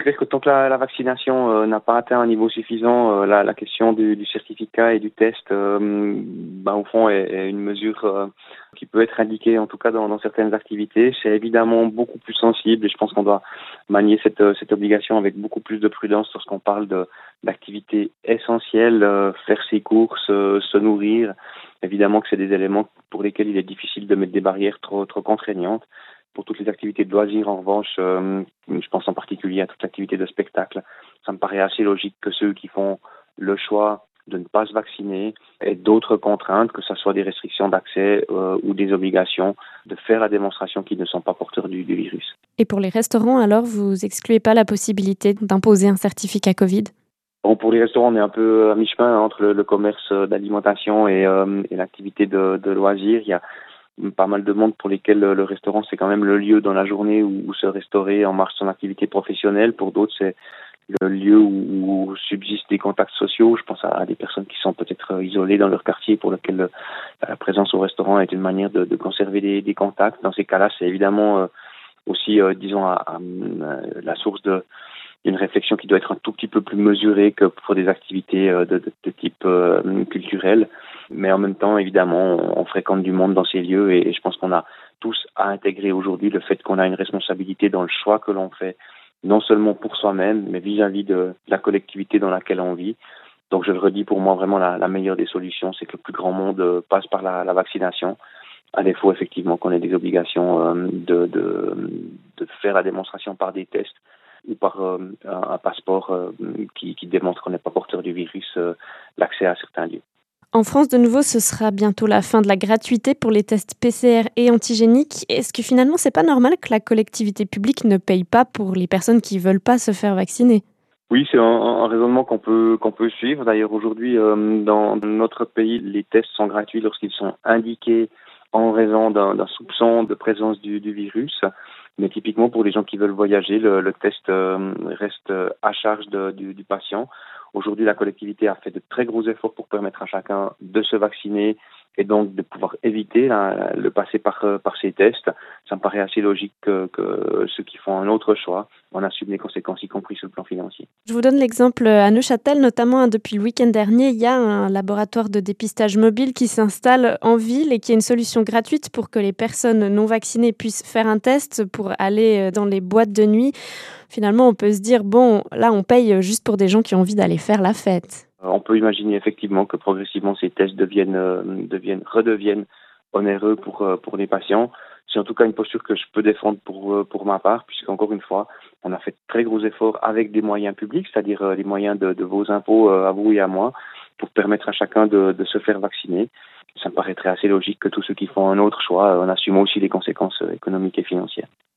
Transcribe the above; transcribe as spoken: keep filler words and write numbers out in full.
clair que tant que la, la vaccination euh, n'a pas atteint un niveau suffisant, euh, la, la question du, du certificat et du test, euh, ben, au fond, est, est une mesure euh, qui peut être indiquée, en tout cas dans, dans certaines activités. C'est évidemment beaucoup plus sensible et je pense qu'on doit manier cette, cette obligation avec beaucoup plus de prudence lorsqu'on parle de, d'activités essentielles, euh, faire ses courses, euh, se nourrir. Évidemment que c'est des éléments pour lesquels il est difficile de mettre des barrières trop, trop contraignantes. Pour toutes les activités de loisirs, en revanche, euh, je pense en particulier à toute activité de spectacle, ça me paraît assez logique que ceux qui font le choix de ne pas se vacciner aient d'autres contraintes, que ce soit des restrictions d'accès euh, ou des obligations de faire la démonstration qu'ils ne sont pas porteurs du, du virus. Et pour les restaurants, alors, vous excluez pas la possibilité d'imposer un certificat Covid ? Bon, pour les restaurants, on est un peu à mi-chemin entre le, le commerce d'alimentation et, euh, et l'activité de, de loisirs. Il y a pas mal de monde pour lesquels le, le restaurant, c'est quand même le lieu dans la journée où, où se restaurer en marche son activité professionnelle. Pour d'autres, c'est le lieu où, où subsistent des contacts sociaux. Je pense à, à des personnes qui sont peut-être isolées dans leur quartier pour lesquelles la présence au restaurant est une manière de, de conserver des, des contacts. Dans ces cas-là, c'est évidemment euh, aussi, euh, disons, à, à, à la source de une réflexion qui doit être un tout petit peu plus mesurée que pour des activités de, de, de type euh, culturel. Mais en même temps, évidemment, on, on fréquente du monde dans ces lieux et, et je pense qu'on a tous à intégrer aujourd'hui le fait qu'on a une responsabilité dans le choix que l'on fait, non seulement pour soi-même, mais vis-à-vis de la collectivité dans laquelle on vit. Donc je le redis, pour moi, vraiment la, la meilleure des solutions, c'est que le plus grand monde passe par la, la vaccination, à défaut effectivement qu'on ait des obligations euh, de, de, de faire la démonstration par des tests ou par euh, un passeport euh, qui, qui démontre qu'on n'est pas porteur du virus, euh, l'accès à certains lieux. En France, de nouveau, ce sera bientôt la fin de la gratuité pour les tests P C R et antigéniques. Est-ce que finalement, c'est pas normal que la collectivité publique ne paye pas pour les personnes qui veulent pas se faire vacciner ? Oui, c'est un, un raisonnement qu'on peut qu'on peut suivre. D'ailleurs, aujourd'hui, euh, dans notre pays, les tests sont gratuits lorsqu'ils sont indiqués en raison d'un, d'un soupçon de présence du, du virus. Mais typiquement, pour les gens qui veulent voyager, le, le test euh, reste à charge de, du, du patient. Aujourd'hui, la collectivité a fait de très gros efforts pour permettre à chacun de se vacciner et donc de pouvoir éviter hein, le passer par, par ces tests. Ça me paraît assez logique que, que ceux qui font un autre choix en assument les conséquences, y compris sur le plan financier. Je vous donne l'exemple à Neuchâtel, notamment depuis le week-end dernier, il y a un laboratoire de dépistage mobile qui s'installe en ville et qui est une solution gratuite pour que les personnes non vaccinées puissent faire un test pour aller dans les boîtes de nuit. Finalement, on peut se dire, bon, là, on paye juste pour des gens qui ont envie d'aller faire la fête. On peut imaginer effectivement que progressivement ces tests deviennent, euh, deviennent, redeviennent onéreux pour, euh, pour les patients. C'est en tout cas une posture que je peux défendre pour, euh, pour ma part, puisqu'encore une fois, on a fait de très gros efforts avec des moyens publics, c'est-à-dire euh, les moyens de, de vos impôts euh, à vous et à moi, pour permettre à chacun de, de se faire vacciner. Ça me paraîtrait assez logique que tous ceux qui font un autre choix euh, en assument aussi les conséquences euh, économiques et financières.